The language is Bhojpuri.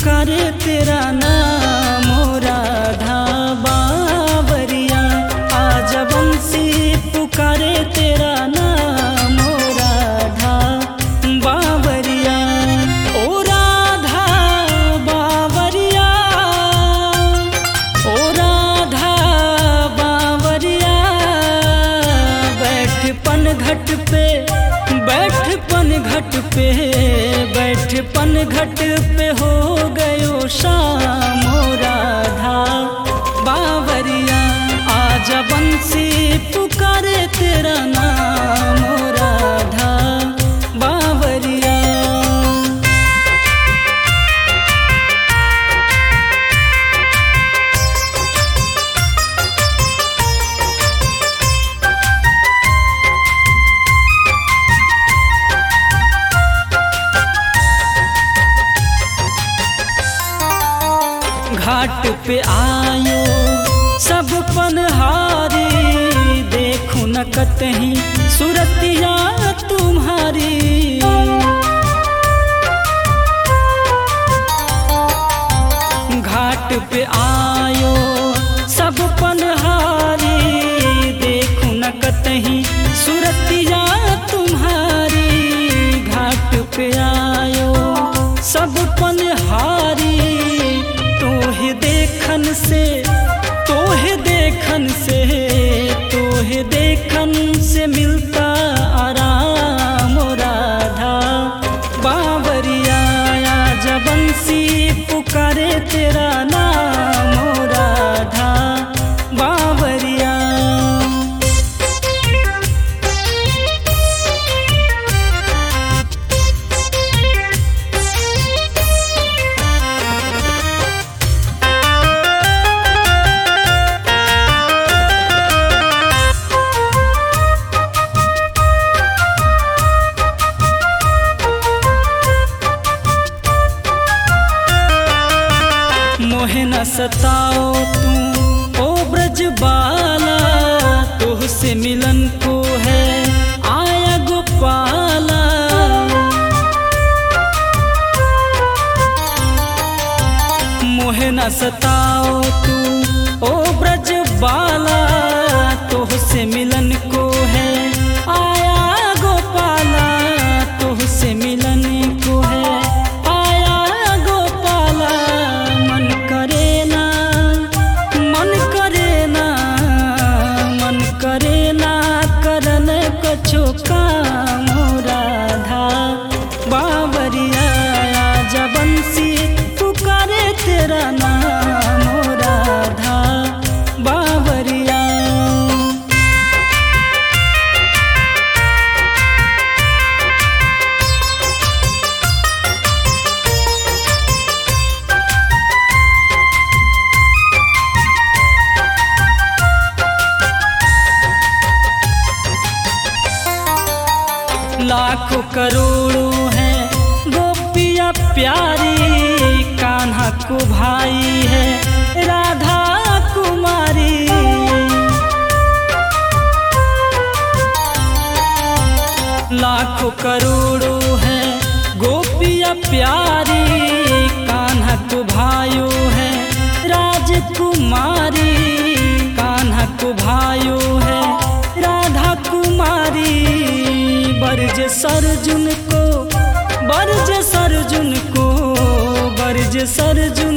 पुकारे तेरा नाम ओ राधा बावरिया। आजा बंसी पुकारे तेरा नाम ओ राधा बावरिया। ओ राधा बावरिया, ओ राधा बावरिया। बैठ पनघट पे, बैठ पनघट पे, बैठ पनघट पे हो गयो शाम ओ राधा बावरिया। आजा बंसी पुकारे तेरा नाम ओ राधा बावरिया। घाट पे आयो सब पनहारी, देखूं न कतहीं सूरतिया तुम्हारी। घाट पे आयो सब पनहारी, देखूं न कतहीं सूरतिया तुम्हारी। घाट पे आयो सब पनहारी, तोहे देखन से, तोहे देखन से, तोहे देखन से मिलता आराम ओ राधा बावरिया। आजा बंसी पुकारे तेरा नाम ओ राधा बावरिया। मोहे न सताओ तू ओ ब्रज बाला, तोह से मिलन को है आया गोपाला। मोहे न सताओ तू ओ ब्रज बाला, तोह से मिलन को है आया गोपाला। तोह से मिलन को है कछो काम ओ राधा बावरिया। आजा बंसी पुकारे तेरा नाम ओ राधा बावरिया। लाखों करोड़ों हैं गोपियाँ प्यारी, कान्हा को भाई है राधा कुमारी। लाखों करोड़ों हैं गोपियाँ प्यारी, कान्हा को भाइयों है राजकुमारी। कान्हा को भाइयों है राधा कुमारी। बरज सरजुन को, बरज सरजुन को, बरज सरजुन